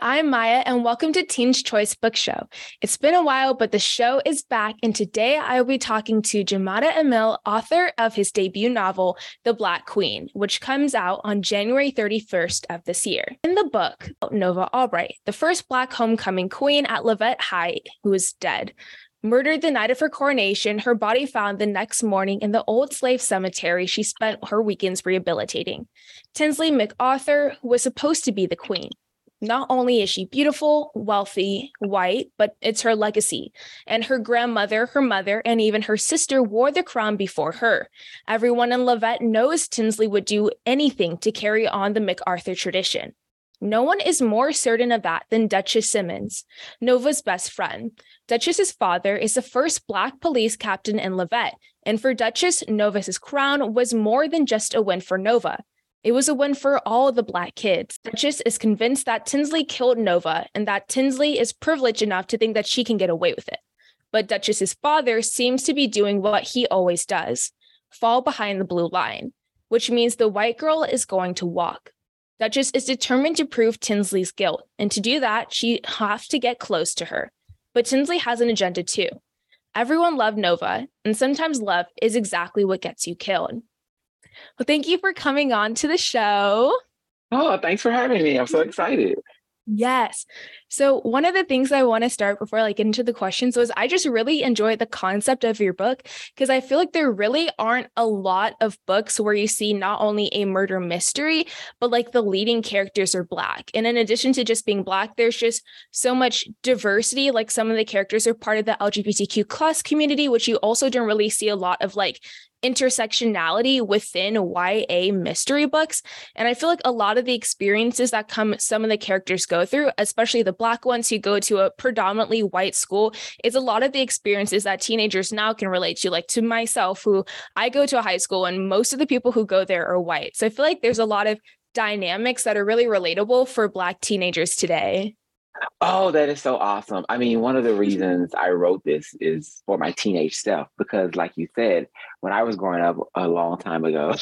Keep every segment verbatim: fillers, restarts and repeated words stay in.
I'm Maya, and welcome to Teen's Choice Book Show. It's been a while, but the show is back, and today I will be talking to Jamada Emil, author of his debut novel, The Black Queen, which comes out on January thirty-first of this year. In the book, Nova Albright, the first Black homecoming queen at Leavitt High, who is dead. Murdered the night of her coronation, her body found the next morning in the old slave cemetery she spent her weekends rehabilitating. Tinsley McArthur, who was supposed to be the queen. Not only is she beautiful, wealthy, white, but it's her legacy. And her grandmother, her mother, and even her sister wore the crown before her. Everyone in Leavitt knows Tinsley would do anything to carry on the McArthur tradition. No one is more certain of that than Duchess Simmons, Nova's best friend. Duchess's father is the first Black police captain in Leavitt, and for Duchess, Nova's crown was more than just a win for Nova. It was a win for all the Black kids. Duchess is convinced that Tinsley killed Nova and that Tinsley is privileged enough to think that she can get away with it. But Duchess's father seems to be doing what he always does, fall behind the blue line, which means the white girl is going to walk. Duchess is determined to prove Tinsley's guilt, and to do that, she has to get close to her. But Tinsley has an agenda too. Everyone loved Nova, and sometimes love is exactly what gets you killed. Well, thank you for coming on to the show. Oh, thanks for having me. I'm so excited. Yes. So one of the things I want to start before I like, get into the questions was I just really enjoy the concept of your book because I feel like there really aren't a lot of books where you see not only a murder mystery, but like the leading characters are Black. And in addition to just being Black, there's just so much diversity. Like some of the characters are part of the L G B T Q plus community, which you also don't really see a lot of like intersectionality within Y A mystery books. And I feel like a lot of the experiences that come some of the characters go through, especially the Black ones who go to a predominantly white school, is a lot of the experiences that teenagers now can relate to. Like to myself, who I go to a high school and most of the people who go there are white. So I feel like there's a lot of dynamics that are really relatable for Black teenagers today. Oh, that is so awesome. I mean, one of the reasons I wrote this is for my teenage self, because like you said, when I was growing up a long time ago,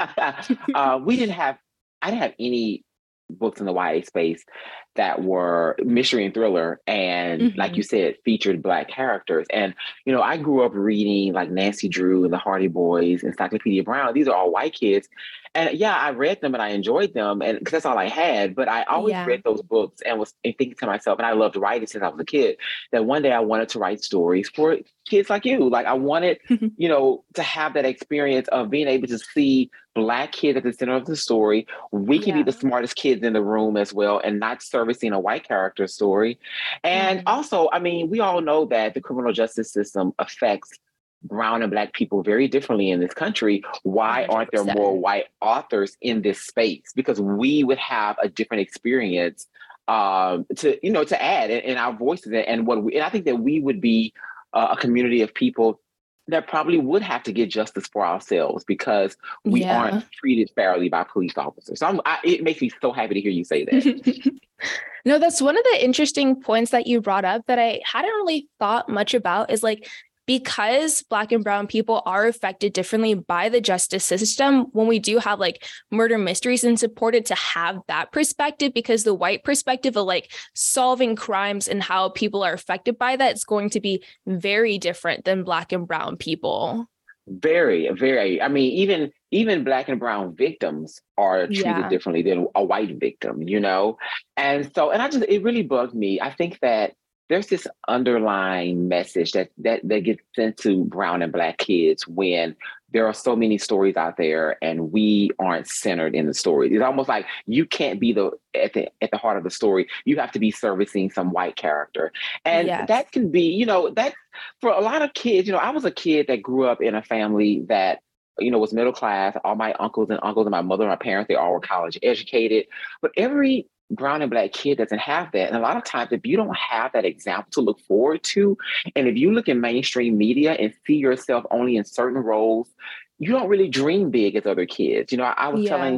uh, we didn't have, I didn't have any books in the Y A space that were mystery and thriller. And mm-hmm. like you said, featured Black characters. And, you know, I grew up reading like Nancy Drew and the Hardy Boys, Encyclopedia Brown. These are all white kids. And yeah, I read them and I enjoyed them, and because that's all I had. But I always yeah. read those books and was and thinking to myself, and I loved writing since I was a kid, that one day I wanted to write stories for kids like you. Like I wanted, you know, to have that experience of being able to see Black kids at the center of the story. We can yeah. be the smartest kids in the room as well, and not servicing a white character story. And mm-hmm. also, I mean, we all know that the criminal justice system affects Brown and Black people very differently in this country. Why aren't there more white authors in this space? Because we would have a different experience um, to, you know, to add in, in our voices. And what we, and I think that we would be uh, a community of people that probably would have to get justice for ourselves because we yeah. aren't treated fairly by police officers. So I'm, I, it makes me so happy to hear you say that. No, that's one of the interesting points that you brought up that I hadn't really thought much about is like, because Black and Brown people are affected differently by the justice system, when we do have like murder mysteries, and it's important to have that perspective because the white perspective of like solving crimes and how people are affected by that is going to be very different than Black and Brown people. Very, very. I mean, even even Black and Brown victims are treated yeah. differently than a white victim, you know? And so, and I just, it really bugged me. I think that there's this underlying message that, that that gets sent to Brown and Black kids when there are so many stories out there and we aren't centered in the story. It's almost like you can't be the at the at the heart of the story. You have to be servicing some white character. And yes. that can be, you know, that for a lot of kids, you know, I was a kid that grew up in a family that, you know, was middle class. All my uncles and uncles and my mother and my parents, they all were college educated. But every Brown and Black kid doesn't have that. And a lot of times, if you don't have that example to look forward to, and if you look in mainstream media and see yourself only in certain roles, you don't really dream big as other kids. You know, I, I was yeah. telling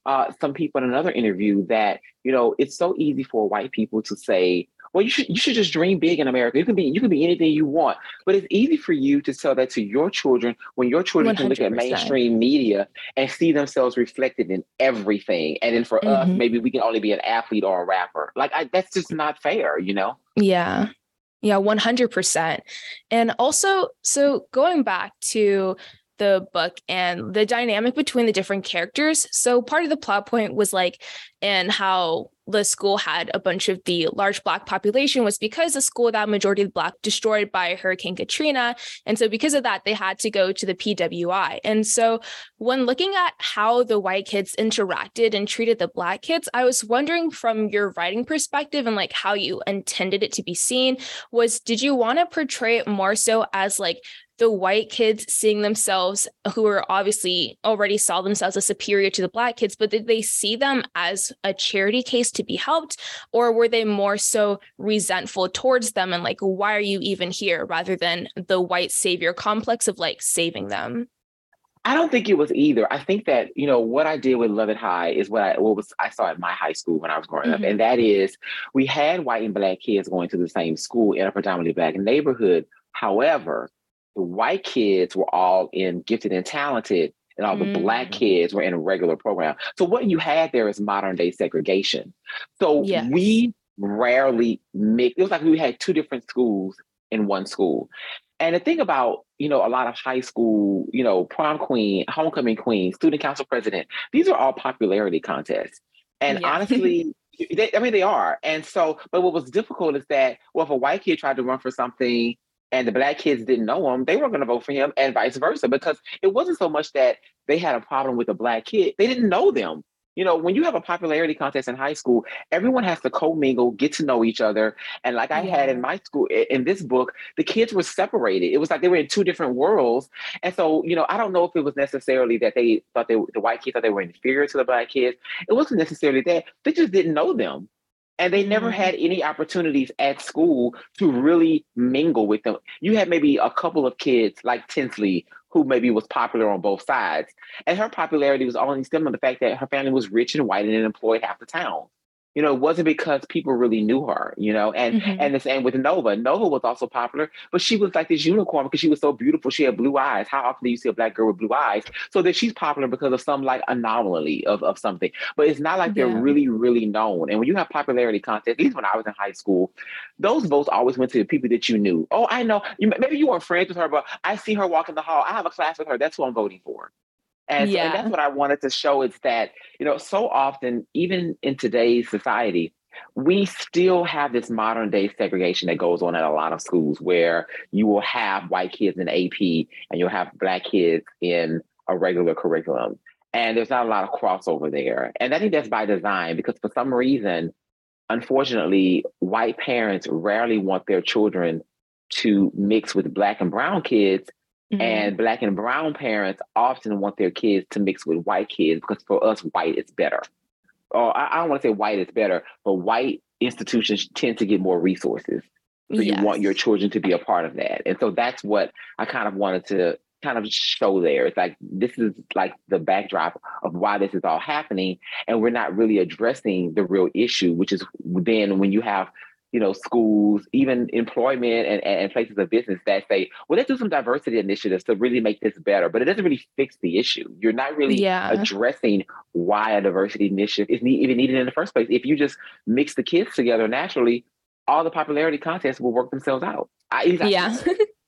uh, some people in another interview that, you know, it's so easy for white people to say, well, you should you should just dream big in America. You can be you can be anything you want. But it's easy for you to tell that to your children when your children can look at one hundred percent. mainstream media and see themselves reflected in everything. And then for us, Mm-hmm. maybe we can only be an athlete or a rapper. Like I, that's just not fair, you know? Yeah. Yeah, one hundred percent. And also, so going back to the book and the dynamic between the different characters. So part of the plot point was like, and how the school had a bunch of the large Black population was because the school that majority of Black destroyed by Hurricane Katrina. And so because of that, they had to go to the P W I. And so when looking at how the white kids interacted and treated the Black kids, I was wondering from your writing perspective and like how you intended it to be seen was, did you want to portray it more so as like the white kids seeing themselves, who were obviously already saw themselves as superior to the Black kids, but did they see them as a charity case to be helped? Or were they more so resentful towards them and like, why are you even here, rather than the white savior complex of like saving them? I don't think it was either. I think that, you know, what I did with Love It High is what I what was I saw at my high school when I was growing up. Mm-hmm. And that is we had white and Black kids going to the same school in a predominantly Black neighborhood. However, the white kids were all in gifted and talented, and all the mm. Black kids were in a regular program. So what you had there is modern day segregation. So yes. we rarely mix. It was like we had two different schools in one school. And the thing about, you know, a lot of high school, you know, prom queen, homecoming queen, student council president, these are all popularity contests. And yeah. honestly, they, I mean, they are. And so, but what was difficult is that, well, if a white kid tried to run for something and the Black kids didn't know him, they weren't going to vote for him, and vice versa, because it wasn't so much that they had a problem with a Black kid. They didn't know them. You know, when you have a popularity contest in high school, everyone has to commingle, get to know each other. And like I yeah. had in my school, in this book, the kids were separated. It was like they were in two different worlds. And so, you know, I don't know if it was necessarily that they thought they, the white kids thought they were inferior to the Black kids. It wasn't necessarily that. They just didn't know them. And they never had any opportunities at school to really mingle with them. You had maybe a couple of kids like Tinsley, who maybe was popular on both sides. And her popularity was only stemmed from the fact that her family was rich and white and employed half the town. You know, it wasn't because people really knew her, you know, and, mm-hmm. and the same with Nova. Nova was also popular, but she was like this unicorn because she was so beautiful. She had blue eyes. How often do you see a Black girl with blue eyes? So that she's popular because of some like anomaly of, of something. But it's not like they're yeah. really, really known. And when you have popularity contests, at least when I was in high school, those votes always went to the people that you knew. Oh, I know. You, maybe you weren't friends with her, but I see her walk in the hall. I have a class with her. That's who I'm voting for. And, yeah. so, and that's what I wanted to show is that, you know, so often, even in today's society, we still have this modern day segregation that goes on at a lot of schools where you will have white kids in A P and you'll have Black kids in a regular curriculum. And there's not a lot of crossover there. And I think that's by design because for some reason, unfortunately, white parents rarely want their children to mix with Black and brown kids. Mm-hmm. And Black and brown parents often want their kids to mix with white kids because for us, white is better. Or I, I don't want to say white is better, but white institutions tend to get more resources. So yes. you want your children to be a part of that. And so that's what I kind of wanted to kind of show there. It's like, this is like the backdrop of why this is all happening. And we're not really addressing the real issue, which is then when you have you know, schools, even employment and, and places of business that say, well, let's do some diversity initiatives to really make this better. But it doesn't really fix the issue. You're not really yeah. addressing why a diversity initiative is need, even needed in the first place. If you just mix the kids together naturally, all the popularity contests will work themselves out. I, yeah.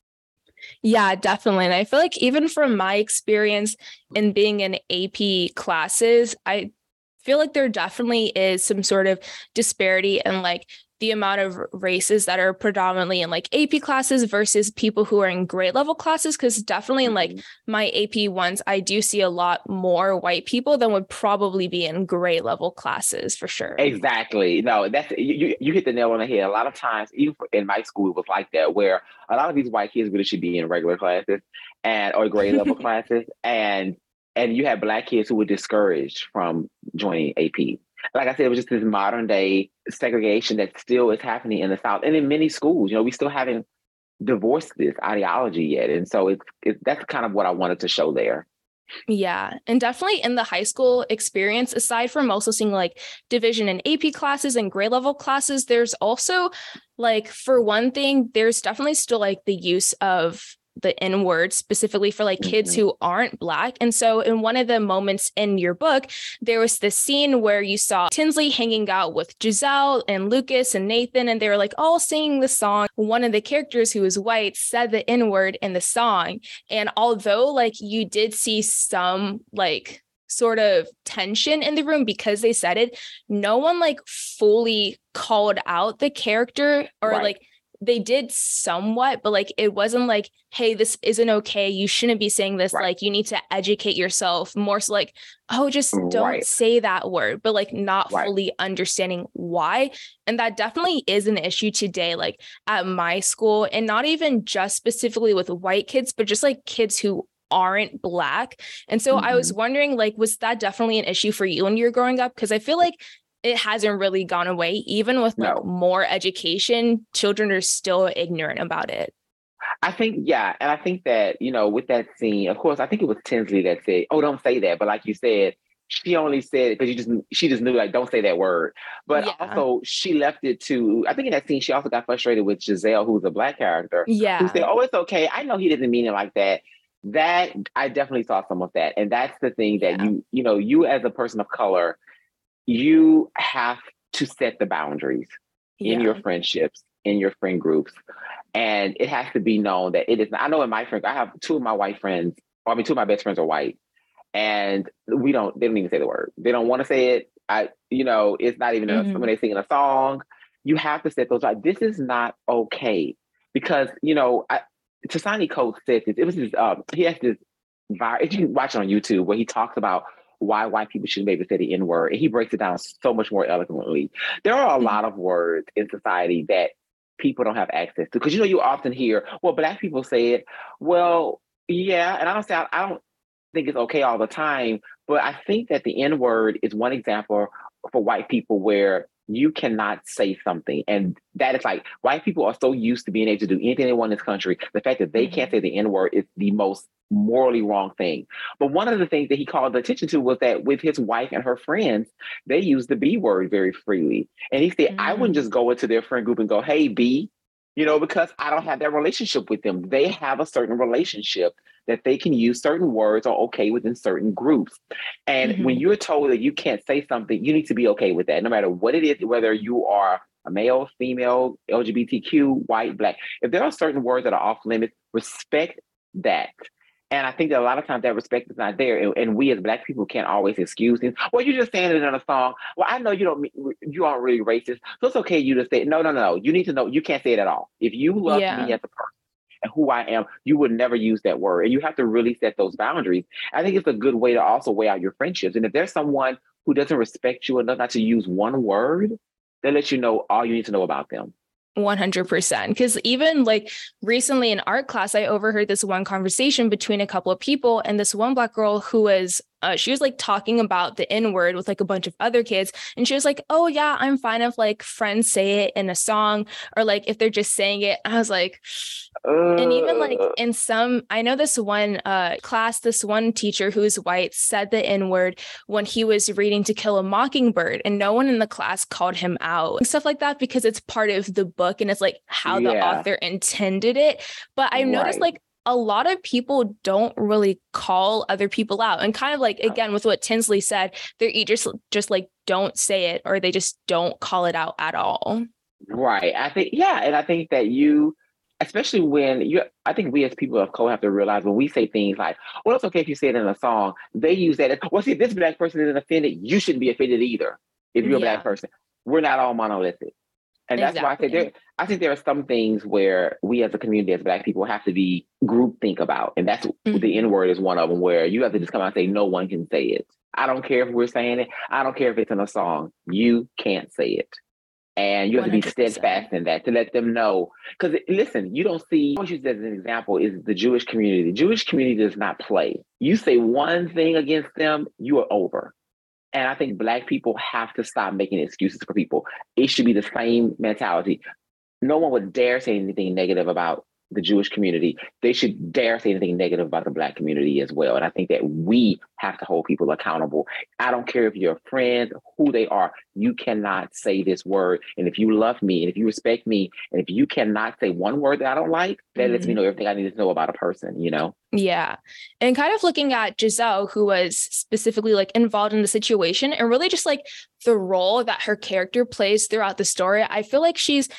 Yeah, definitely. And I feel like even from my experience in being in A P classes, I feel like there definitely is some sort of disparity in like the amount of races that are predominantly in like A P classes versus people who are in grade level classes. Cause definitely in like my A P ones, I do see a lot more white people than would probably be in grade level classes for sure. Exactly. No, that's, you, you hit the nail on the head. A lot of times, even in my school, it was like that, where a lot of these white kids really should be in regular classes and, or grade level classes. And, and you had Black kids who were discouraged from joining A P. Like I said, it was just this modern day segregation that still is happening in the South and in many schools. You know, we still haven't divorced this ideology yet. And so it's, it, that's kind of what I wanted to show there. Yeah. And definitely in the high school experience, aside from also seeing like division and A P classes and grade level classes, there's also like, for one thing, there's definitely still like the use of the N word specifically for like kids Mm-hmm. who aren't Black. And so in one of the moments in your book, there was this scene where you saw Tinsley hanging out with Giselle and Lucas and Nathan, and they were like all singing the song. One of the characters who was white said the N word in the song. And although like you did see some like sort of tension in the room because they said it, no one like fully called out the character, or Right. like they did somewhat, but like it wasn't like, hey, this isn't okay, you shouldn't be saying this, Right. like you need to educate yourself. More so like, oh, just don't Right. say that word, but like not Right. fully understanding why. And that definitely is an issue today, like at my school, and not even just specifically with white kids, but just like kids who aren't Black. And so I was Mm-hmm. wondering, like, was that definitely an issue for you when you were growing up? Because I feel like it hasn't really gone away. Even with like No. more education, children are still ignorant about it. I think, yeah. And I think that, you know, with that scene, of course, I think it was Tinsley that said, oh, don't say that. But like you said, she only said it because you just, she just knew, like, don't say that word. But Yeah. also, she left it to, I think in that scene, she also got frustrated with Giselle, who's a Black character, who said, Yeah. oh, it's okay. I know he doesn't mean it like that. That, I definitely saw some of that. And that's the thing that Yeah. you, you know, you as a person of color, you have to set the boundaries in your Yeah. friendships, in your friend groups. And it has to be known that it is, I know in my friends, I have two of my white friends, or I mean, two of my best friends are white, and we don't, they don't even say the word. They don't want to say it. I, you know, it's not even a, Mm-hmm. when they sing a song, you have to set those, like, this is not okay. Because, you know, I, Tasani Coates said this, it was this, um, he has this, if you watch it on YouTube, where he talks about why white people shouldn't be able to say the N word. And he breaks it down so much more eloquently. There are a lot of words in society that people don't have access to. Because, you know, you often hear, well, Black people say it. Well, yeah. And I don't say, I, I don't think it's okay all the time. But I think that the N word is one example for white people where you cannot say something. And that is like, white people are so used to being able to do anything they want in this country. The fact that they Mm-hmm. can't say the N word is the most morally wrong thing. But one of the things that he called attention to was that with his wife and her friends, they use the B word very freely. And he said, I wouldn't Mm-hmm. just go into their friend group and go, hey, B, you know, because I don't have that relationship with them. They have a certain relationship that they can use certain words are okay within certain groups. And Mm-hmm. when you're told that you can't say something, you need to be okay with that, no matter what it is, whether you are a male, female, L G B T Q, white, Black. If there are certain words that are off limits, respect that. And I think that a lot of times that respect is not there. And, and we as Black people can't always excuse things. Well, you're just saying it in a song. Well, I know you don't, you aren't really racist. So it's okay you to say, no, no, no. You need to know you can't say it at all. If you love me Yeah. as a person and who I am, you would never use that word. And you have to really set those boundaries. I think it's a good way to also weigh out your friendships. And if there's someone who doesn't respect you enough not to use one word, that lets you know all you need to know about them. one hundred percent. Because even like recently in art class, I overheard this one conversation between a couple of people, and this one Black girl who was, uh, she was like talking about the N word with like a bunch of other kids. And she was like, oh yeah, I'm fine if like friends say it in a song, or like if they're just saying it. I was like, and even like Uh, in some, I know this one uh, class, this one teacher who's white said the N word when he was reading To Kill a Mockingbird, and no one in the class called him out and stuff like that, because it's part of the book and it's like how the yeah, author intended it. But I've noticed right. like a lot of people don't really call other people out, and kind of like, again, with what Tinsley said, they're either just, just like don't say it, or they just don't call it out at all. Right. I think, yeah. And I think that you, especially when you, I think we as people of color have to realize when we say things like, well, it's okay if you say it in a song, they use that as, well, see, if this Black person isn't offended, you shouldn't be offended either if you're a Black Yeah, person. We're not all monolithic. And that's why I say there, exactly. I think there are some things where we as a community, as Black people, have to be group think about. And that's the Mm-hmm. N word is one of them, where you have to just come out and say, no one can say it. I don't care if we're saying it. I don't care if it's in a song. You can't say it. And you have to be one hundred percent. steadfast in that to let them know. Because listen, you don't see, I always use that as an example, is the Jewish community. The Jewish community does not play. You say one thing against them, you are over. And I think Black people have to stop making excuses for people. It should be the same mentality. No one would dare say anything negative about the Jewish community, they should dare say anything negative about the Black community as well. And I think that we have to hold people accountable. I don't care if you're a friend, who they are, you cannot say this word. And if you love me and if you respect me, and if you cannot say one word that I don't like, that mm-hmm. lets me know everything I need to know about a person, you know? Yeah. And kind of looking at Giselle, who was specifically like involved in the situation, and really just like the role that her character plays throughout the story, I feel like she's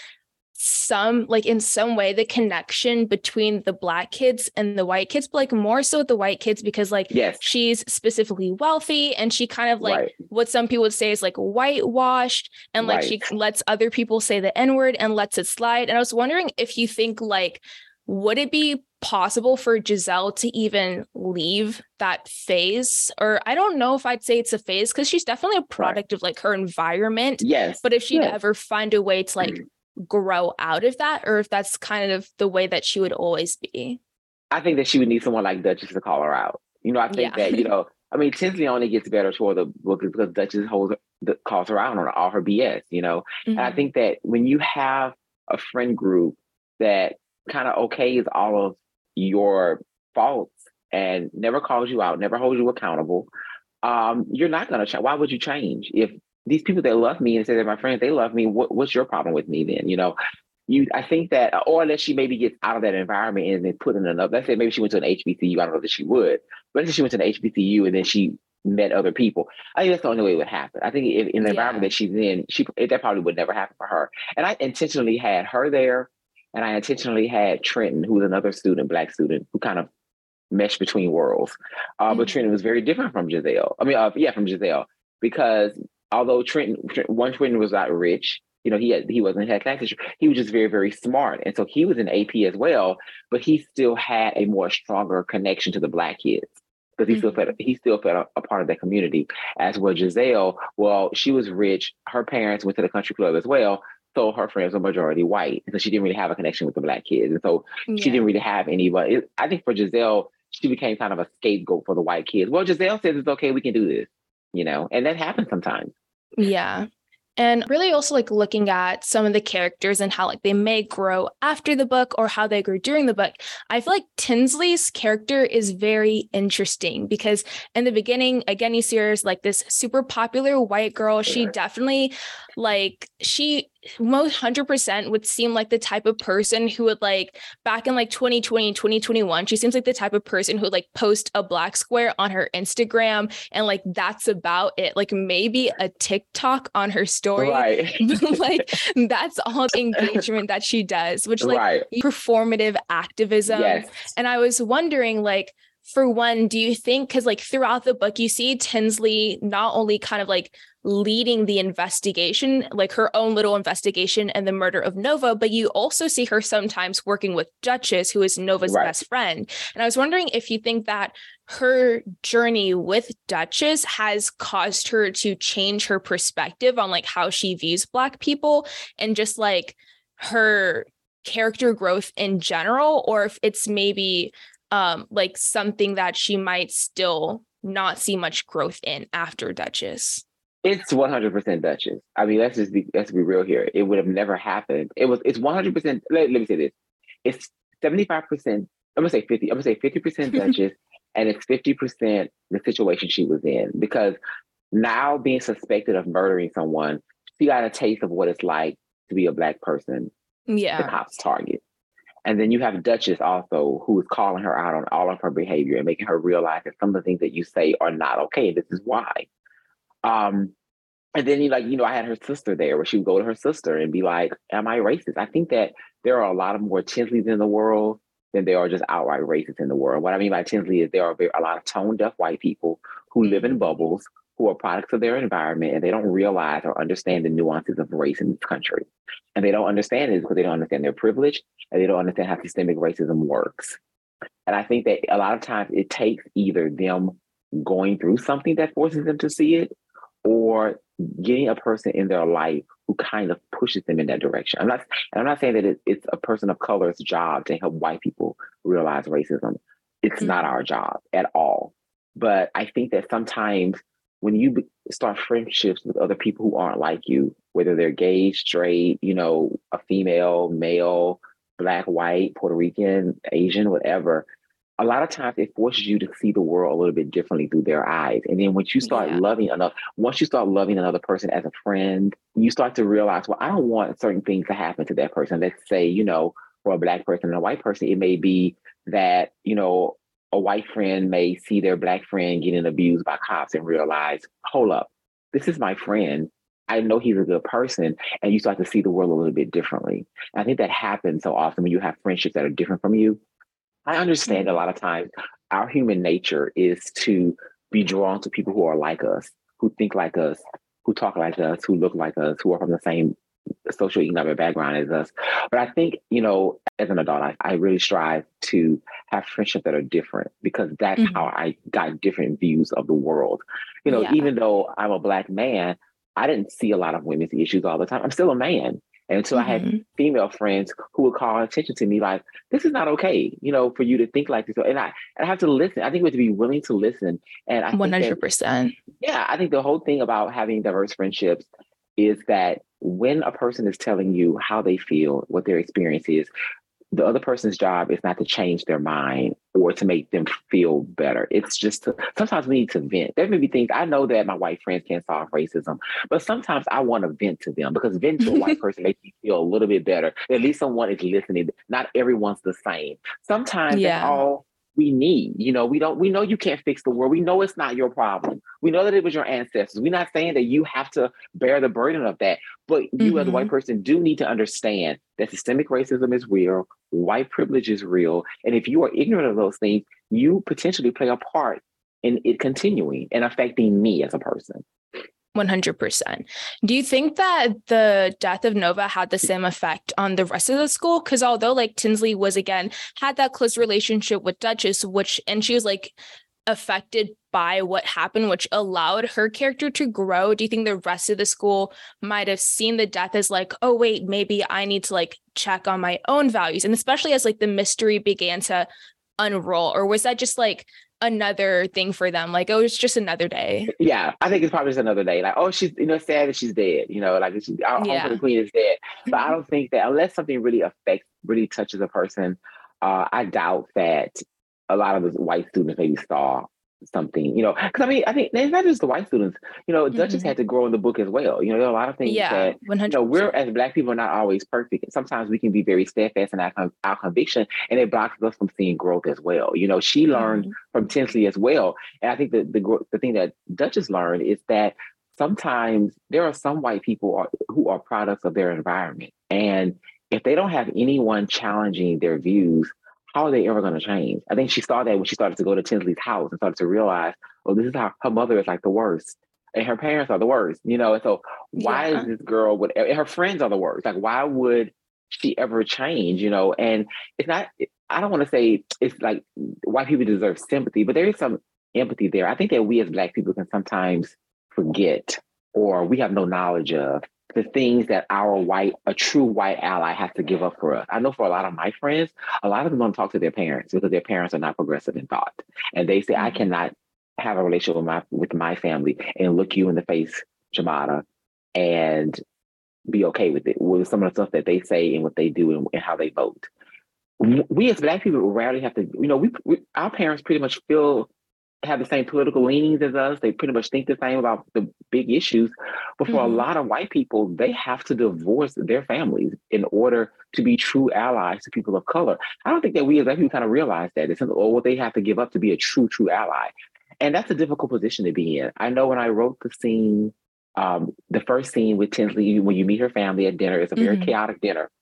some like in some way the connection between the Black kids and the white kids, but like more so with the white kids because like yes. she's specifically wealthy and she kind of like right. what some people would say is like whitewashed, and like right. she lets other people say the N-word and lets it slide. And I was wondering if you think like, would it be possible for Giselle to even leave that phase? Or I don't know if I'd say it's a phase because she's definitely a product right. of like her environment. Yes. But if she'd yes. ever find a way to like mm-hmm. grow out of that, or if that's kind of the way that she would always be. I think that she would need someone like Duchess to call her out. You know, I think yeah. that, you know, I mean, Tinsley only gets better toward the book because Duchess holds the, calls her out on all her B S, you know? Mm-hmm. And I think that when you have a friend group that kind of okays all of your faults and never calls you out, never holds you accountable, um, you're not going to change. Why would you change? If these people that love me and say they're my friends, they love me, what, what's your problem with me then? You know, you. I think that, or unless she maybe gets out of that environment and then put in another, let's say maybe she went to an H B C U, I don't know that she would, but let's say she went to an H B C U and then she met other people. I think that's the only way it would happen. I think if, in the yeah. environment that she's in, she that probably would never happen for her. And I intentionally had her there. And I intentionally had Trenton, who was another student, Black student, who kind of meshed between worlds. Uh, mm-hmm. But Trenton was very different from Giselle. I mean, uh, yeah, from Giselle, because although Trenton, one Trenton was not rich, you know, he had, he wasn't had classes. He was just very, very smart, and so he was in A P as well. But he still had a more stronger connection to the Black kids because he mm-hmm. still felt he still felt a, a part of that community. As well, Giselle, well, she was rich. Her parents went to the country club as well. So her friends were majority white. And so she didn't really have a connection with the Black kids. And so yeah. she didn't really have anybody. It, I think for Giselle, she became kind of a scapegoat for the white kids. Well, Giselle says it's okay, we can do this, you know, and that happens sometimes. Yeah. And really also like looking at some of the characters and how like they may grow after the book or how they grew during the book. I feel like Tinsley's character is very interesting because in the beginning, again, you see her as like this super popular white girl. She definitely like she most one hundred percent would seem like the type of person who would like back in like twenty twenty, twenty twenty-one, she seems like the type of person who would like post a Black square on her Instagram and like that's about it. Like maybe a TikTok on her story. Right. Like that's all the engagement that she does, which like right. performative activism. Yes. And I was wondering like, for one, do you think, because like throughout the book, you see Tinsley not only kind of like leading the investigation, like her own little investigation and the murder of Nova, but you also see her sometimes working with Duchess, who is Nova's right. best friend. And I was wondering if you think that her journey with Duchess has caused her to change her perspective on like how she views Black people and just like her character growth in general, or if it's maybe um, like something that she might still not see much growth in after Duchess. It's one hundred percent Duchess. I mean, let's just be let's be real here. It would have never happened. It was. It's one hundred percent. Let, let me say this. It's seventy-five percent. I'm gonna say fifty. I'm gonna say fifty percent Duchess, and it's fifty percent the situation she was in. Because now being suspected of murdering someone, she got a taste of what it's like to be a Black person. Yeah, the cops target. And then you have Duchess also, who is calling her out on all of her behavior and making her realize that some of the things that you say are not okay. This is why. Um, and then you like, you know, I had her sister there where she would go to her sister and be like, am I racist? I think that there are a lot of more Tinsleys in the world than there are just outright racists in the world. What I mean by Tinsley is there are a lot of tone deaf white people who live in bubbles, who are products of their environment, and they don't realize or understand the nuances of race in this country. And they don't understand it because they don't understand their privilege and they don't understand how systemic racism works. And I think that a lot of times it takes either them going through something that forces them to see it or getting a person in their life who kind of pushes them in that direction. I'm not, I'm not saying that it, it's a person of color's job to help white people realize racism. It's mm-hmm. not our job at all. But I think that sometimes when you start friendships with other people who aren't like you, whether they're gay, straight, you know, a female, male, Black, white, Puerto Rican, Asian, whatever, a lot of times it forces you to see the world a little bit differently through their eyes. And then once you start Yeah. loving another, once you start loving another person as a friend, you start to realize, well, I don't want certain things to happen to that person. Let's say, you know, for a Black person and a white person, it may be that, you know, a white friend may see their Black friend getting abused by cops and realize, hold up, this is my friend. I know he's a good person. And you start to see the world a little bit differently. And I think that happens so often when you have friendships that are different from you. I understand a lot of times our human nature is to be drawn to people who are like us, who think like us, who talk like us, who look like us, who are from the same socioeconomic background as us. But I think, you know, as an adult, I, I really strive to have friendships that are different because that's Mm-hmm. how I got different views of the world. You know, Yeah. even though I'm a Black man, I didn't see a lot of women's issues all the time. I'm still a man. And so Mm-hmm. I had female friends who would call attention to me like, this is not okay, you know, for you to think like this. And I, and I have to listen. I think we have to be willing to listen. And I one think hundred that, percent. yeah, I think the whole thing about having diverse friendships is that when a person is telling you how they feel, what their experience is, the other person's job is not to change their mind or to make them feel better. It's just to, sometimes we need to vent. There may be things, I know that my white friends can't solve racism, but sometimes I want to vent to them because venting to a white person makes me feel a little bit better. At least someone is listening. Not everyone's the same. Sometimes Yeah. that's all we need. You know, we don't, we know you can't fix the world. We know it's not your problem. We know that it was your ancestors. We're not saying that you have to bear the burden of that, but you Mm-hmm. as a white person do need to understand that systemic racism is real, white privilege is real. And if you are ignorant of those things, you potentially play a part in it continuing and affecting me as a person. one hundred percent. Do you think that the death of Nova had the same effect on the rest of the school? Because although like Tinsley was, again, had that close relationship with Duchess, which, and she was like affected by what happened, which allowed her character to grow. Do you think the rest of the school might have seen the death as like, oh, wait, maybe I need to like check on my own values? And especially as like the mystery began to unroll, or was that just like another thing for them? Like, oh, it was just another day. Yeah, I think it's probably just another day. Like, oh, she's, you know, sad that she's dead. You know, like she, our Yeah. homecoming queen is dead. But I don't think that unless something really affects, really touches a person, uh, I doubt that a lot of the white students maybe saw something, you know, because I mean, I think it's not just the white students, you know, Duchess Mm-hmm. had to grow in the book as well. You know, there are a lot of things Yeah, that, one hundred percent. you know, we're as Black people are not always perfect. Sometimes we can be very steadfast in our, our conviction, and it blocks us from seeing growth as well. You know, she learned Mm-hmm. from Tinsley as well. And I think the, the, the thing that Duchess learned is that sometimes there are some white people are, who are products of their environment. And if they don't have anyone challenging their views, how are they ever going to change? I think she saw that when she started to go to Tinsley's house and started to realize, oh, this is how her mother is like the worst. And her parents are the worst, you know? And so why Yeah. is this girl, would, and her friends are the worst. Like, why would she ever change, you know? And it's not, I don't want to say it's like white people deserve sympathy, but there is some empathy there. I think that we as Black people can sometimes forget, or we have no knowledge of the things that our white, a true white ally has to give up for us. I know for a lot of my friends, a lot of them don't talk to their parents because their parents are not progressive in thought. And they say, mm-hmm. I cannot have a relationship with my, with my family and look you in the face, Jamada, and be okay with it, with some of the stuff that they say and what they do and, and how they vote. We as Black people rarely have to, you know, we, we our parents pretty much feel have the same political leanings as us. They pretty much think the same about the big issues. But for mm-hmm. a lot of white people, they have to divorce their families in order to be true allies to people of color. I don't think that we as Black people kind of realize that, it's, or what they have to give up to be a true, true ally. And that's a difficult position to be in. I know when I wrote the scene, um, the first scene with Tinsley, when you meet her family at dinner, it's a very mm-hmm. chaotic dinner.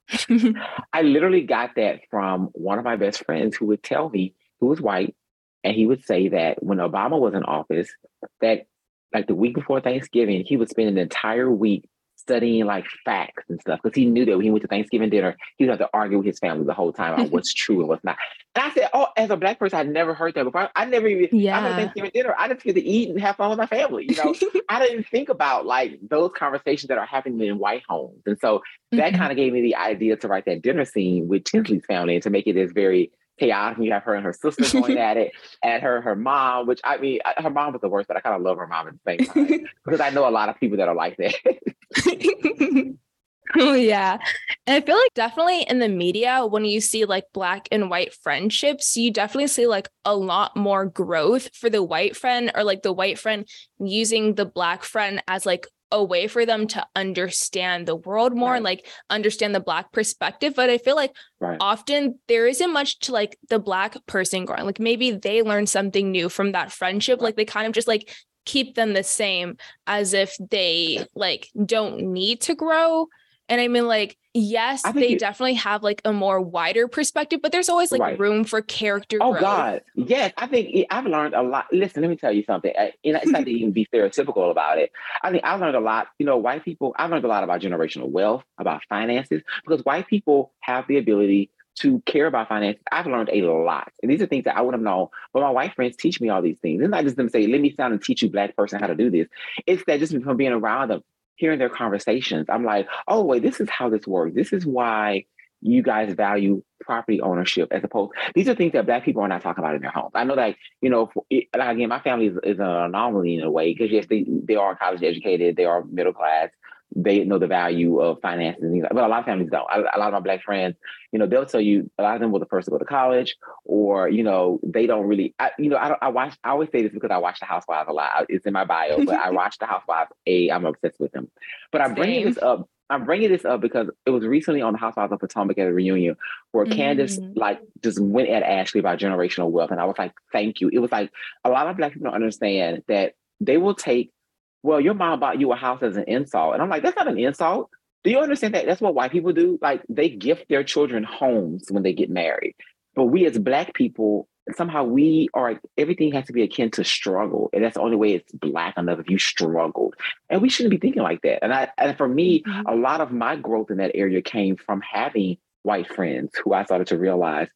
I literally got that from one of my best friends who would tell me, who was white, and he would say that when Obama was in office, that like the week before Thanksgiving, he would spend an entire week studying like facts and stuff because he knew that when he went to Thanksgiving dinner, he would have to argue with his family the whole time about what's true and what's not. And I said, oh, as a Black person, I'd never heard that before. I never even, yeah. I went to Thanksgiving dinner. I just get to eat and have fun with my family. You know, I didn't think about like those conversations that are happening in white homes. And so that mm-hmm. kind of gave me the idea to write that dinner scene with Tinsley's family and to make it as very chaotic. You have her and her sister going at it, and her her mom, which I mean, her mom was the worst, but I kind of love her mom at the same time because I know a lot of people that are like that. Oh, yeah. And I feel like definitely in the media, when you see like black and white friendships, you definitely see like a lot more growth for the white friend, or like the white friend using the black friend as like a way for them to understand the world more and Right, like understand the black perspective. But I feel like right, often there isn't much to like the black person growing. Like maybe they learn something new from that friendship. right. Like they kind of just like keep them the same, as if they like don't need to grow. And I mean, like, yes, I think they it, definitely have like a more wider perspective, but there's always like right. room for character Oh growth. God, yes. I think it, I've learned a lot. Listen, let me tell you something. I, you know, it's not to even be stereotypical about it. I think I learned a lot. You know, white people. I learned a lot about generational wealth, about finances, because white people have the ability to care about finances. I've learned a lot, and these are things that I would have known. But my white friends teach me all these things. It's not just them say, "Let me sound and teach you, black person, how to do this." It's that just from being around them, hearing their conversations. I'm like, "Oh wait, this is how this works. This is why." You guys value property ownership as opposed. These are things that black people are not talking about in their homes. I know that you know. For, it, like again, my family is, is an anomaly in a way because yes, they they are college educated, they are middle class, they know the value of finances, and things like, but a lot of families don't. A, a lot of my black friends, you know, they'll tell you a lot of them were the first to go to college, or you know, they don't really. I, you know, I don't. I watch. I always say this because I watch The Housewives a lot. It's in my bio, but I watch The Housewives. A, I'm obsessed with them. But I'm bringing Same. this up I'm bringing this up because it was recently on the Housewives of Potomac at a reunion where Candace Mm. like just went at Ashley about generational wealth. And I was like, thank you. It was like a lot of black people don't understand that they will take, well, your mom bought you a house as an insult. And I'm like, that's not an insult. Do you understand that? That's what white people do. Like they gift their children homes when they get married. But we as black people, somehow we are, everything has to be akin to struggle. And that's the only way it's black enough if you struggled. And we shouldn't be thinking like that. And I, and for me, Mhm. a lot of my growth in that area came from having white friends who I started to realize,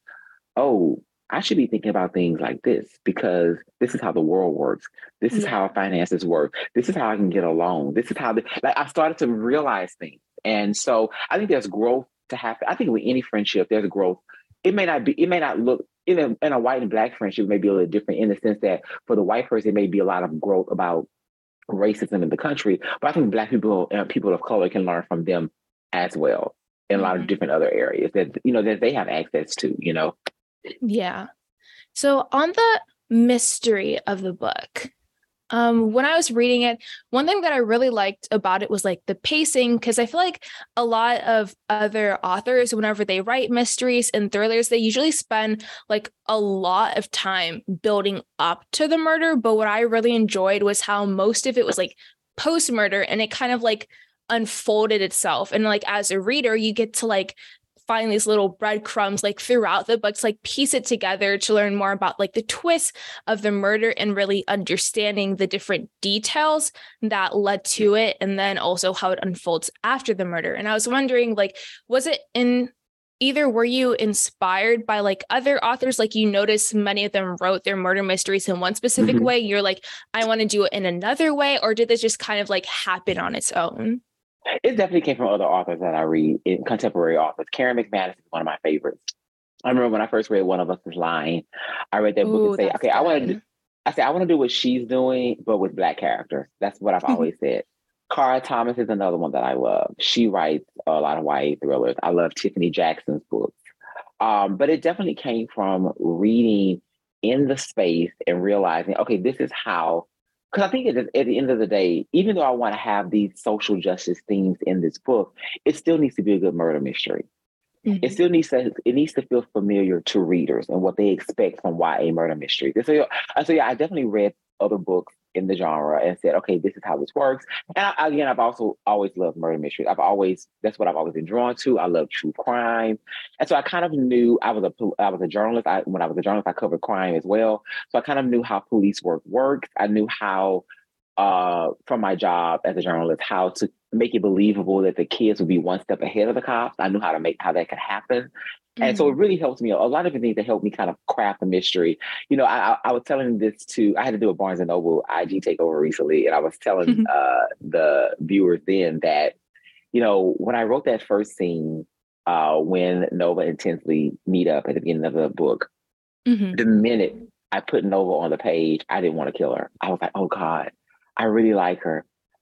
oh, I should be thinking about things like this because this is how the world works. This is how Yeah. finances work. This is how I can get a loan. This is how, the, like, I started to realize things. And so I think there's growth to happen. I think with any friendship, there's growth. It may not be, it may not look, in a, in a white and black friendship, it may be a little different in the sense that for the white person, it may be a lot of growth about racism in the country. But I think black people and people of color can learn from them as well in a lot of Mhm. different other areas that, you know, that they have access to, you know. Yeah. So on the mystery of the book, um, when I was reading it, one thing that I really liked about it was like the pacing, because I feel like a lot of other authors, whenever they write mysteries and thrillers, they usually spend like a lot of time building up to the murder. But what I really enjoyed was how most of it was like post murder, and it kind of like unfolded itself. And like as a reader, you get to like find these little breadcrumbs like throughout the books, like piece it together to learn more about like the twists of the murder and really understanding the different details that led to it, and then also how it unfolds after the murder. And I was wondering, like, was it in either were you inspired by like other authors, like you notice many of them wrote their murder mysteries in one specific Mm-hmm. way, you're like, I want to do it in another way, or did this just kind of like happen on its own? It definitely came from other authors that I read, in contemporary authors. Karen McManus is one of my favorites. I remember when I first read One of Us is Lying, I read that book and Ooh, say, that's okay, I want to do, good. I said, I want to do what she's doing, but with black characters. That's what I've always said. Cara Thomas is another one that I love. She writes a lot of Y A thrillers. I love Tiffany Jackson's books. Um, but it definitely came from reading in the space and realizing, okay, this is how, because I think at the, at the end of the day, even though I want to have these social justice themes in this book, it still needs to be a good murder mystery. It Mhm. still needs to it needs to feel familiar to readers and what they expect from Y A murder mystery. So, so yeah, I definitely read other books in the genre and said, okay, this is how this works. And I, again, I've also always loved murder mysteries. I've always that's what I've always been drawn to. I love true crime, and so I kind of knew I was a I was a journalist. I, when I was a journalist, I covered crime as well. So I kind of knew how police work works. I knew how uh, from my job as a journalist, how to make it believable that the kids would be one step ahead of the cops. I knew how to make how that could happen. And so it Mhm. really helps me. A lot of the things that helped me kind of craft the mystery. You know, I, I was telling this to, I had to do a Barnes and Noble I G takeover recently. And I was telling uh, the viewers then that, you know, when I wrote that first scene, uh, when Nova and Tinsley meet up at the beginning of the book, Mhm. the minute I put Nova on the page, I didn't want to kill her. I was like, oh God, I really like her.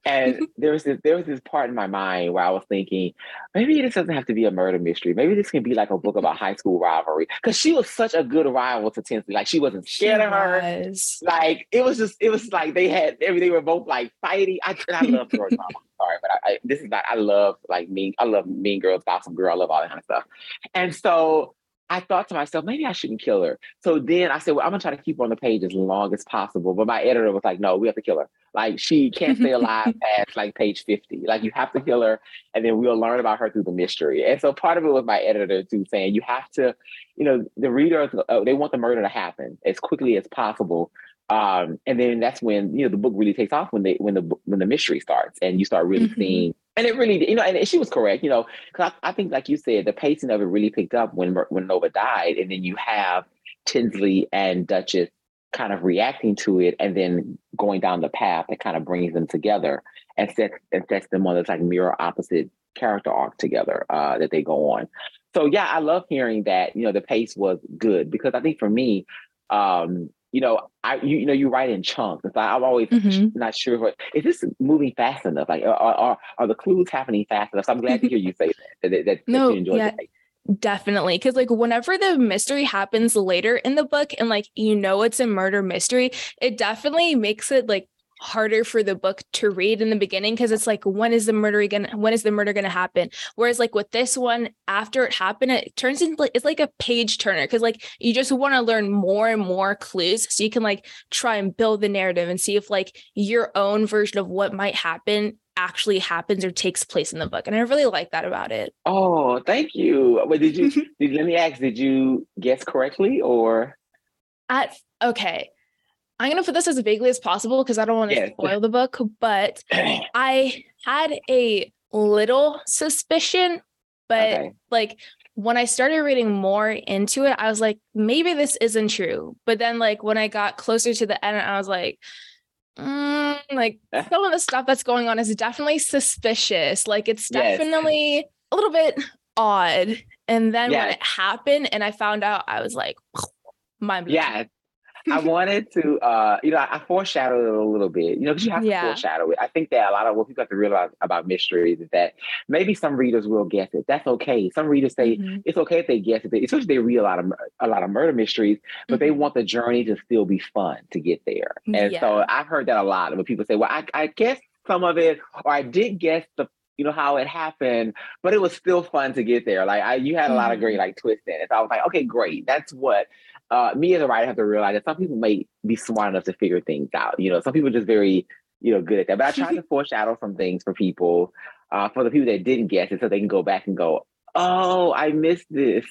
And there was this, there was this part in my mind where I was thinking, maybe this doesn't have to be a murder mystery. Maybe this can be like a book about high school rivalry. Because she was such a good rival to Tinsley. Like she wasn't scared She of her. was. Like it was just, it was like they had, they were both like fighting. I, I love girl drama. I'm sorry, but I, I, this is not, I love like mean, I love Mean Girls, Gossip Girl. I love all that kind of stuff. And so I thought to myself, maybe I shouldn't kill her. So then I said, well, I'm gonna try to keep her on the page as long as possible. But my editor was like, no, we have to kill her. Like she can't stay alive past like page fifty. Like you have to kill her, and then we'll learn about her through the mystery. And so part of it was my editor too saying, you have to, you know, the readers, uh, they want the murder to happen as quickly as possible. Um, and then that's when, you know, the book really takes off when they when the when the mystery starts and you start really mm-hmm. seeing. And it really, you know, and she was correct, you know, because I, I think, like you said, the pacing of it really picked up when when Nova died, and then you have Tinsley and Duchess kind of reacting to it, and then going down the path that kind of brings them together and sets and sets them on this like mirror opposite character arc together uh, that they go on. So yeah, I love hearing that. You know, the pace was good because I think for me. Um, You know, I you, you know you write in chunks. It's like I'm always mm-hmm. not sure what is this moving fast enough. Like, are, are are the clues happening fast enough? So I'm glad to hear you say that. That, that, no, that you enjoyed yeah, it. Definitely, because like whenever the mystery happens later in the book, and like you know it's a murder mystery, it definitely makes it like harder for the book to read in the beginning because it's like when is the murder gonna when is the murder gonna happen? Whereas like with this one, after it happened, it turns into like it's like a page turner because like you just want to learn more and more clues so you can like try and build the narrative and see if like your own version of what might happen actually happens or takes place in the book. And I really like that about it. Oh, thank you. Wait, did you did, let me ask, did you guess correctly or at okay. I'm going to put this as vaguely as possible because I don't want to yes. spoil the book, but I had a little suspicion, but okay. like when I started reading more into it, I was like, maybe this isn't true. But then like when I got closer to the end, I was like, mm, like some of the stuff that's going on is definitely suspicious. Like it's definitely yes. a little bit odd. And then yes. when it happened and I found out, I was like, mind blown. Yeah. I wanted to, uh, you know, I, I foreshadowed it a little bit, you know, because you have yeah. to foreshadow it. I think that a lot of what people have to realize about mysteries is that maybe some readers will guess it. That's okay. Some readers say mm-hmm. it's okay if they guess it, especially if they read a lot of a lot of murder mysteries, but mm-hmm. they want the journey to still be fun to get there. And yeah. so I've heard that a lot when people say, well, I, I guessed some of it, or I did guess the you know, how it happened, but it was still fun to get there. Like I, you had a lot of great like twists in it. So I was like, okay, great. That's what uh, me as a writer have to realize that some people may be smart enough to figure things out. You know, some people are just very, you know, good at that. But I tried to foreshadow some things for people, uh, for the people that didn't guess it, so they can go back and go, oh, I missed this.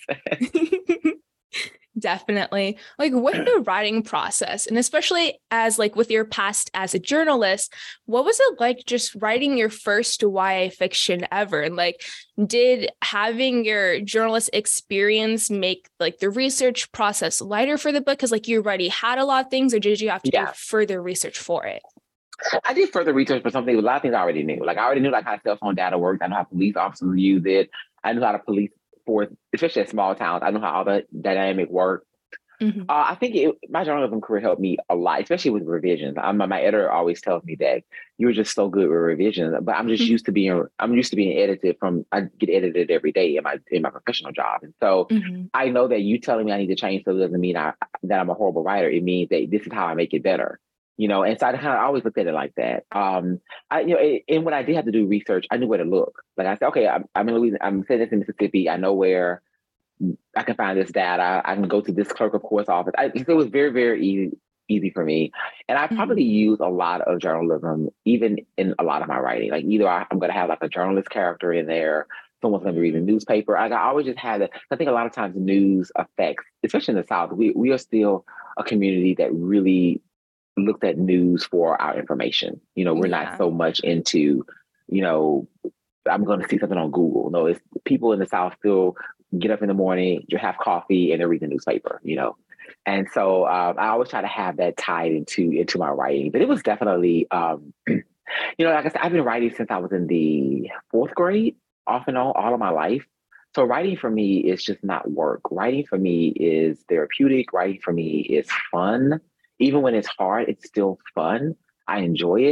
Definitely. Like with the writing process, and especially as like with your past as a journalist, what was it like just writing your first Y A fiction ever? And like, did having your journalist experience make like the research process lighter for the book? Because like you already had a lot of things, or did you have to yeah. do further research for it? I did further research for something. A lot of things I already knew. Like I already knew like how cell phone data worked. I know how police officers use it. I knew how to police force, especially at small towns. I know how all the dynamic worked. Mm-hmm. Uh, I think it, my journalism career helped me a lot, especially with revisions. I'm, my editor always tells me that you're just so good with revisions, but I'm just mm-hmm. used to being I'm used to being edited from I get edited every day in my in my professional job, and so mm-hmm. I know that you telling me I need to change so it doesn't mean I, that I'm a horrible writer. It means that this is how I make it better. You know, and so I kind of always looked at it like that. Um, I, you know, and when I did have to do research, I knew where to look. Like I said, okay, I'm, I'm in Louisiana, I'm sitting in Mississippi. I know where I can find this data. I can go to this clerk of court's office. I, it was very, very easy, easy for me. And I probably mm-hmm. use a lot of journalism, even in a lot of my writing. Like either I, I'm going to have like a journalist character in there. Someone's going to be reading the newspaper. I, I always just had it. I think a lot of times news affects, especially in the South, we, we are still a community that really looked at news for our information. You know, we're yeah. not so much into, you know, I'm going to see something on Google. No, it's people in the South still get up in the morning, you have coffee, and they read the newspaper, you know? And so um, I always try to have that tied into, into my writing, but it was definitely, um, you know, like I said, I've been writing since I was in the fourth grade, off and on, all of my life. So writing for me is just not work. Writing for me is therapeutic. Writing for me is fun. Even when it's hard, it's still fun. I enjoy it.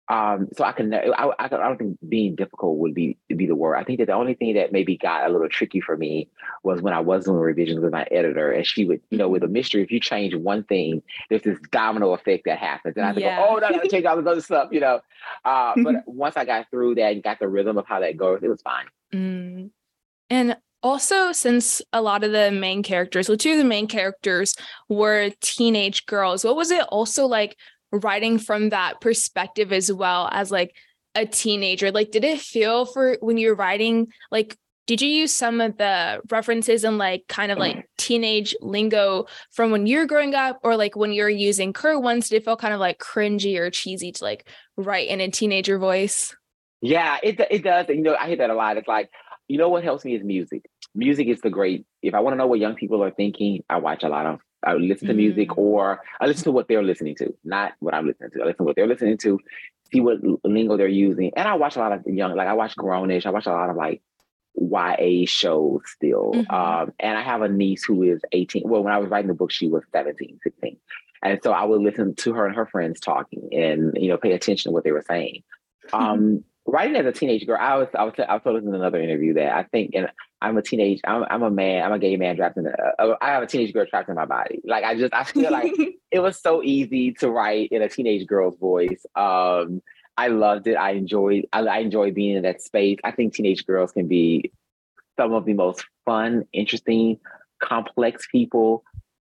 Um, so I can, I, I, I don't think being difficult would be be the word. I think that the only thing that maybe got a little tricky for me was when I was doing revisions with my editor, and she would, you know, with a mystery, if you change one thing, there's this domino effect that happens, and I have to Yeah. go, oh no, I gotta change all this other stuff, you know. Uh, but once I got through that and got the rhythm of how that goes, it was fine. Mm. And also, since a lot of the main characters, well, two of the main characters were teenage girls, what was it also like writing from that perspective as well as like a teenager? Like, did it feel for when you're writing, like, did you use some of the references and like kind of like teenage lingo from when you're growing up, or like when you're using current ones, did it feel kind of like cringy or cheesy to like write in a teenager voice? Yeah, it it does. You know, I hear that a lot. It's like, you know, what helps me is music. Music is the great. If I want to know what young people are thinking, I watch a lot of. I listen to music, Mm. or I listen to what they're listening to, not what I'm listening to. I listen to what they're listening to, see what lingo they're using, and I watch a lot of young. Like I watch Grownish. I watch a lot of like Y A shows still. Mm-hmm. Um, and I have a niece who is eighteen. Well, when I was writing the book, she was seventeen, sixteen. And so I would listen to her and her friends talking and, you know, pay attention to what they were saying. Um, writing as a teenage girl, I was, I was, I was told in another interview that I think, and I'm a teenage, I'm, I'm a man, I'm a gay man trapped in, a, uh, I have a teenage girl trapped in my body. Like, I just, I feel like it was so easy to write in a teenage girl's voice. Um, I loved it. I enjoyed, I, I enjoyed being in that space. I think teenage girls can be some of the most fun, interesting, complex people.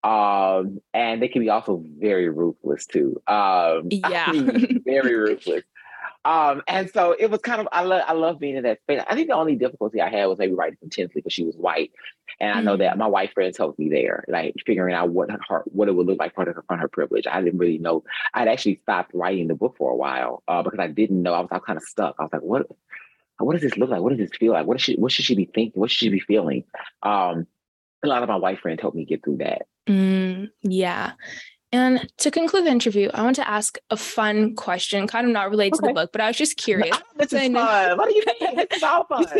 Um, and they can be also very ruthless too. Um, Yeah. I mean, very ruthless. Um, and so it was kind of, I love, I love being in that space. I think the only difficulty I had was maybe writing intensely because she was white. And I know Mm-hmm. that my white friends helped me there, like figuring out what her, what it would look like for her, for her privilege. I didn't really know. I'd actually stopped writing the book for a while uh, because I didn't know. I was, I was kind of stuck. I was like, what, what does this look like? What does this feel like? What does she, what should she be thinking? What should she be feeling? Um, a lot of my white friends helped me get through that. Mm, yeah. And to conclude the interview, I want to ask a fun question, kind of not related okay. to the book, but I was just curious. This is fun. What do you mean? This is all fun.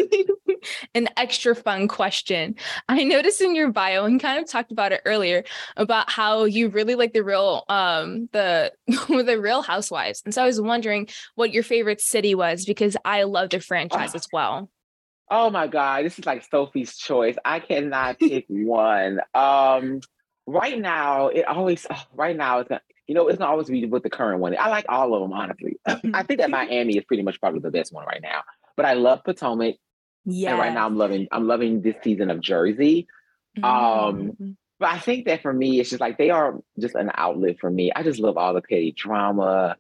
An extra fun question. I noticed in your bio, and kind of talked about it earlier, about how you really like the real, um, the the Real Housewives. And so I was wondering what your favorite city was, because I love the franchise oh. as well. Oh my God, this is like Sophie's choice. I cannot pick one. Um, right now, it always, oh, right now, it's not, you know, it's not always be with the current one. I like all of them, honestly. I think that Miami is pretty much probably the best one right now. But I love Potomac. Yeah. And right now I'm loving, I'm loving this season of Jersey. Mm. Um, but I think that for me, it's just like, they are just an outlet for me. I just love all the petty drama.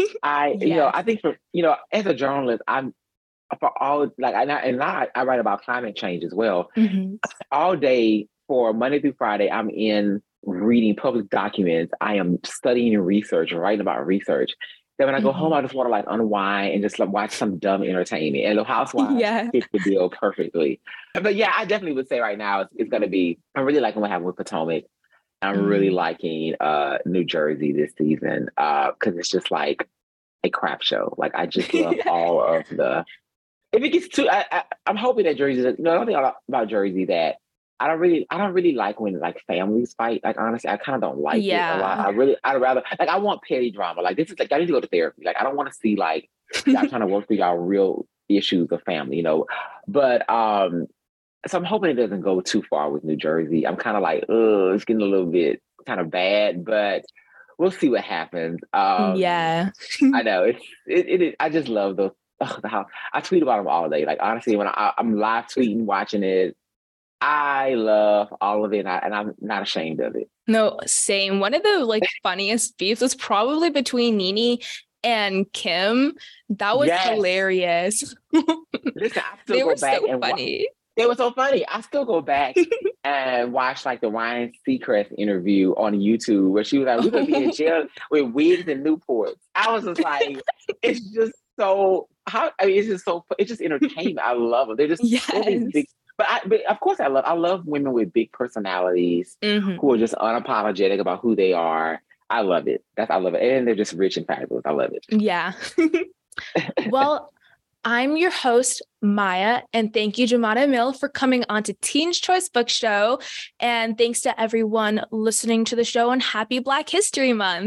I, yes. you know, I think for, you know, as a journalist, I'm, for all, like, and I, and I, I write about climate change as well. Mm-hmm. All day for Monday through Friday, I'm in reading public documents. I am studying research and writing about research. Then when I go mm-hmm. home, I just want to like unwind and just like watch some dumb entertainment. And The Housewives yeah. fits the bill perfectly. But yeah, I definitely would say right now it's, it's going to be, I'm really liking what happened with Potomac. I'm mm-hmm. really liking uh, New Jersey this season because uh, it's just like a crap show. Like I just love all of the, if it gets too, I, I, I'm hoping that Jersey, you know, I don't think about Jersey that I don't really, I don't really like when like families fight. Like honestly, I kind of don't like yeah. it a lot. I really, I'd rather, like I want petty drama. Like this is like, I need to go to therapy. Like I don't want to see like y'all trying to work through y'all real issues of family, you know. But um, so I'm hoping it doesn't go too far with New Jersey. I'm kind of like, oh, it's getting a little bit kind of bad, but we'll see what happens. Um, yeah, I know it's it, it, it. I just love those. Oh, the house. I tweet about them all day. Like honestly, when I, I'm live tweeting, watching it, I love all of it, and, I, and I'm not ashamed of it. No, same. One of the like funniest beefs was probably between Nene and Kim. That was yes. hilarious. Listen, I still they go were back so and funny. Wa- they were so funny. I still go back and watch like the Ryan Seacrest interview on YouTube where she was like, "We're gonna be in jail with wigs and Newports." I was just like, it's just so. How I mean, it's just so. It's just entertainment. I love them. They're just yes. these big. But, I, but of course, I love. I love women with big personalities mm-hmm. who are just unapologetic about who they are. I love it. That's I love it, and they're just rich and fabulous. I love it. Yeah. Well, I'm your host, Maya, and thank you, Jamada Emil, for coming on to Teen's Choice Book Show. And thanks to everyone listening to the show, and happy Black History Month.